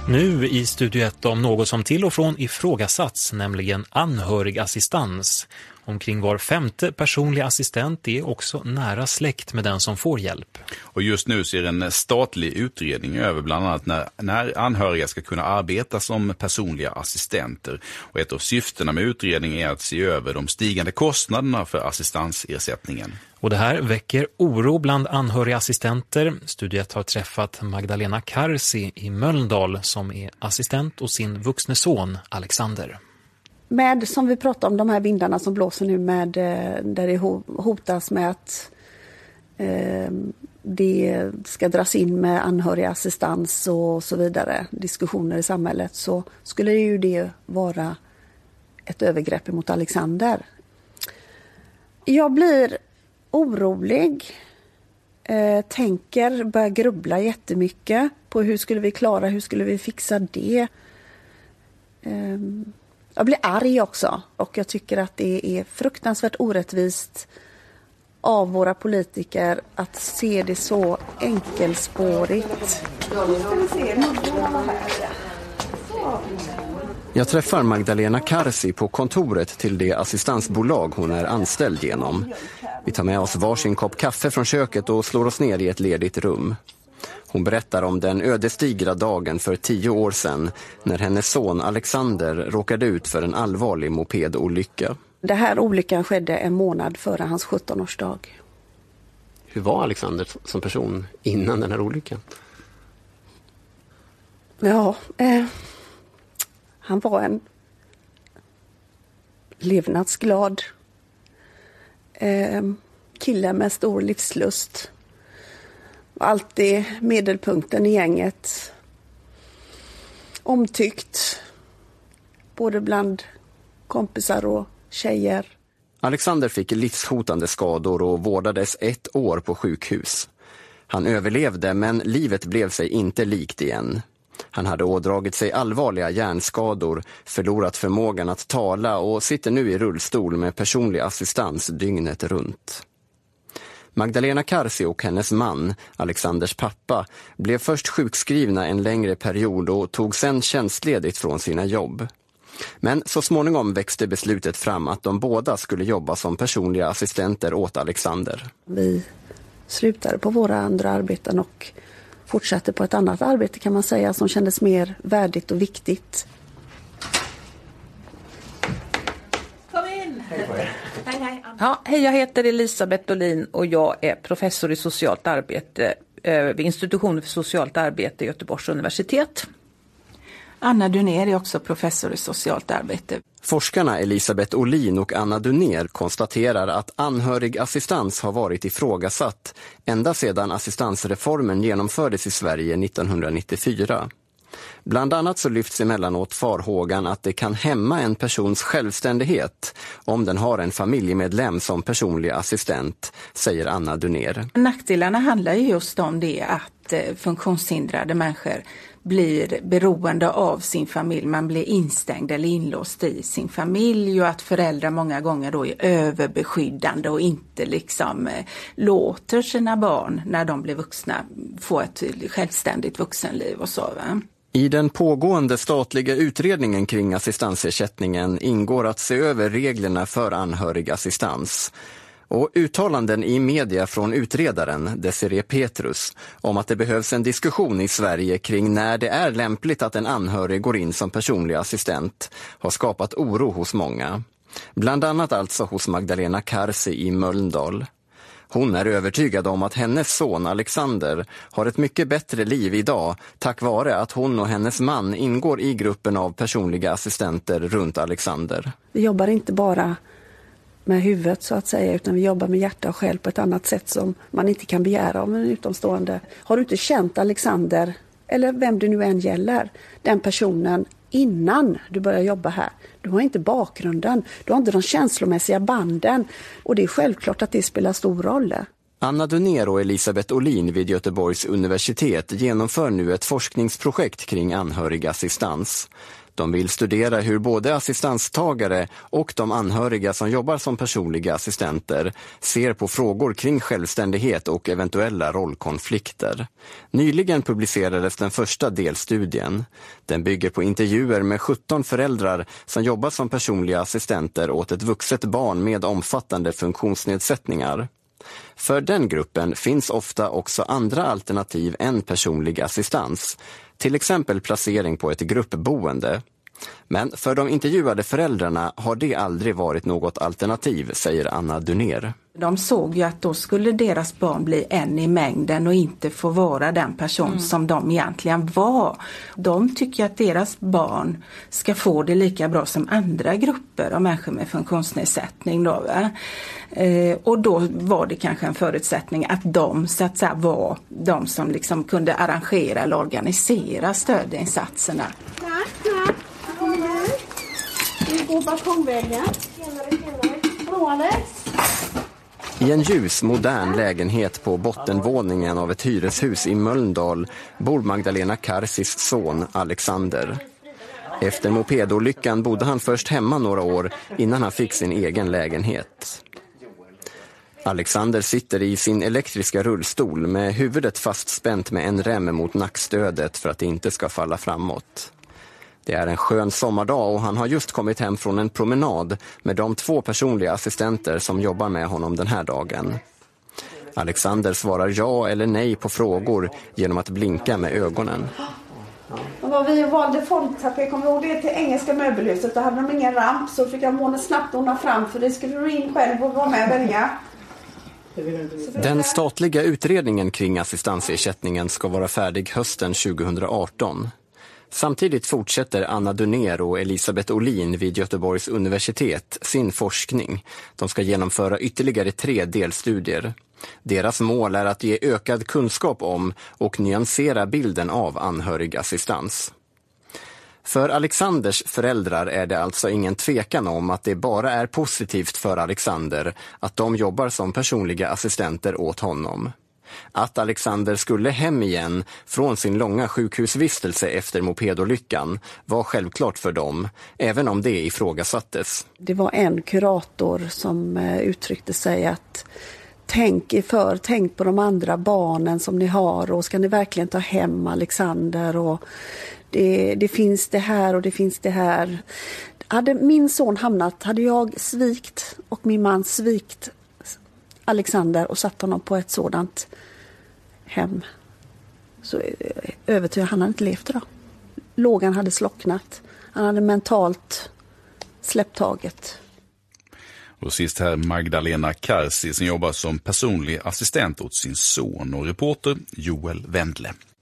Nu i Studio 1 om något som till och från ifrågasatts, nämligen anhörigassistans. Omkring var femte personlig assistent är också nära släkt med den som får hjälp. Och just nu ser en statlig utredning över bland annat när anhöriga ska kunna arbeta som personliga assistenter. Och ett av syftena med utredningen är att se över de stigande kostnaderna för assistansersättningen. Och det här väcker oro bland anhörigassistenter. Studiet har träffat Magdalena Karsi i Mölndal som är assistent och sin vuxne son Alexander. Med, som vi pratar om, de här vindarna som blåser nu med, där det hotas med att det ska dras in med anhörigassistans och så vidare, diskussioner i samhället, så skulle ju det vara ett övergrepp mot Alexander. Jag blir orolig, börjar grubbla jättemycket på hur skulle vi fixa det. Jag blir arg också, och jag tycker att det är fruktansvärt orättvist av våra politiker att se det så enkelspårigt. Jag träffar Magdalena Karsi på kontoret till det assistansbolag hon är anställd genom. Vi tar med oss varsin kopp kaffe från köket och slår oss ner i ett ledigt rum. Hon berättar om den ödesdigra dagen för 10 år sedan när hennes son Alexander råkade ut för en allvarlig mopedolycka. Det här olyckan skedde en månad före hans 17-årsdag. Hur var Alexander som person innan den här olyckan? Ja, han var en levnadsglad kille med stor livslust. Alltid medelpunkten i gänget. Omtyckt. Både bland kompisar och tjejer. Alexander fick livshotande skador och vårdades 1 år på sjukhus. Han överlevde, men livet blev sig inte likt igen. Han hade ådragit sig allvarliga hjärnskador, förlorat förmågan att tala och sitter nu i rullstol med personlig assistans dygnet runt. Magdalena Karsi och hennes man, Alexanders pappa, blev först sjukskrivna en längre period och tog sedan tjänstledigt från sina jobb. Men så småningom växte beslutet fram att de båda skulle jobba som personliga assistenter åt Alexander. Vi slutade på våra andra arbeten och fortsatte på ett annat arbete, kan man säga, som kändes mer värdigt och viktigt. Kom in! Hej på er. Hej. Ja, hej, jag heter Elisabeth Dolin och jag är professor i socialt arbete vid Institutionen för socialt arbete i Göteborgs universitet. Anna Dunér är också professor i socialt arbete. Forskarna Elisabeth Olin och Anna Dunér konstaterar att anhörigassistans har varit ifrågasatt ända sedan assistansreformen genomfördes i Sverige 1994. Bland annat så lyfts emellanåt farhågan att det kan hämma en persons självständighet om den har en familjemedlem som personlig assistent, säger Anna Dunér. Nackdelarna handlar ju just om det att funktionshindrade människor blir beroende av sin familj. Man blir instängd eller inlåst i sin familj, och att föräldrar många gånger då är överbeskyddande och inte låter sina barn när de blir vuxna få ett självständigt vuxenliv och så, va? I den pågående statliga utredningen kring assistansersättningen ingår att se över reglerna för anhörigassistans. Och uttalanden i media från utredaren Desiree Petrus om att det behövs en diskussion i Sverige kring när det är lämpligt att en anhörig går in som personlig assistent har skapat oro hos många. Bland annat alltså hos Magdalena Karsi i Mölndal. Hon är övertygad om att hennes son Alexander har ett mycket bättre liv idag tack vare att hon och hennes man ingår i gruppen av personliga assistenter runt Alexander. Vi jobbar inte bara med huvudet så att säga, utan vi jobbar med hjärta och själ på ett annat sätt som man inte kan begära av en utomstående. Har du inte känt Alexander, eller vem du nu än gäller, den personen innan du börjar jobba här? Du har inte bakgrunden, du har inte de känslomässiga banden, och det är självklart att det spelar stor roll. Anna Dunér och Elisabeth Olin vid Göteborgs universitet genomför nu ett forskningsprojekt kring anhörigassistans. De vill studera hur både assistanstagare och de anhöriga som jobbar som personliga assistenter ser på frågor kring självständighet och eventuella rollkonflikter. Nyligen publicerades den första delstudien. Den bygger på intervjuer med 17 föräldrar som jobbar som personliga assistenter åt ett vuxet barn med omfattande funktionsnedsättningar. För den gruppen finns ofta också andra alternativ än personlig assistans, till exempel placering på ett gruppboende. Men för de intervjuade föräldrarna har det aldrig varit något alternativ, säger Anna Dunér. De såg ju att då skulle deras barn bli en i mängden och inte få vara den person som de egentligen var. De tycker att deras barn ska få det lika bra som andra grupper av människor med funktionsnedsättning. Då, och då var det kanske en förutsättning att de så att säga, var de som liksom kunde arrangera eller organisera stödinsatserna. Vi går balkongvägen. Bra, Alex. I en ljus, modern lägenhet på bottenvåningen av ett hyreshus i Mölndal bor Magdalena Karsis son Alexander. Efter mopedolyckan bodde han först hemma några år innan han fick sin egen lägenhet. Alexander sitter i sin elektriska rullstol med huvudet fastspänt med en rem mot nackstödet för att det inte ska falla framåt. Det är en skön sommardag och han har just kommit hem från en promenad med de 2 personliga assistenter som jobbar med honom den här dagen. Alexander svarar ja eller nej på frågor genom att blinka med ögonen. Vi valde fondtapé, kommer ihåg det, till engelska möbelhuset. Då hade de ingen ramp, så fick jag måna snabbt ordna fram, för det skulle du in själv och vara med och välja. Den statliga utredningen kring assistansersättningen ska vara färdig hösten 2018. Samtidigt fortsätter Anna Dunér och Elisabeth Olin vid Göteborgs universitet sin forskning. De ska genomföra ytterligare 3 delstudier. Deras mål är att ge ökad kunskap om och nyansera bilden av anhörigassistans. För Alexanders föräldrar är det alltså ingen tvekan om att det bara är positivt för Alexander att de jobbar som personliga assistenter åt honom. Att Alexander skulle hem igen från sin långa sjukhusvistelse efter mopedolyckan var självklart för dem, även om det ifrågasattes. Det var en kurator som uttryckte sig att tänk på de andra barnen som ni har, och ska ni verkligen ta hem Alexander, och det finns det här och det finns det här. Hade min son hade jag svikt och min man svikt Alexander och satt honom på ett sådant hem, så övertygad han hade inte levt idag. Lågan hade slocknat. Han hade mentalt släppt taget. Och sist här Magdalena Karsi som jobbar som personlig assistent åt sin son, och reporter Joel Wendle.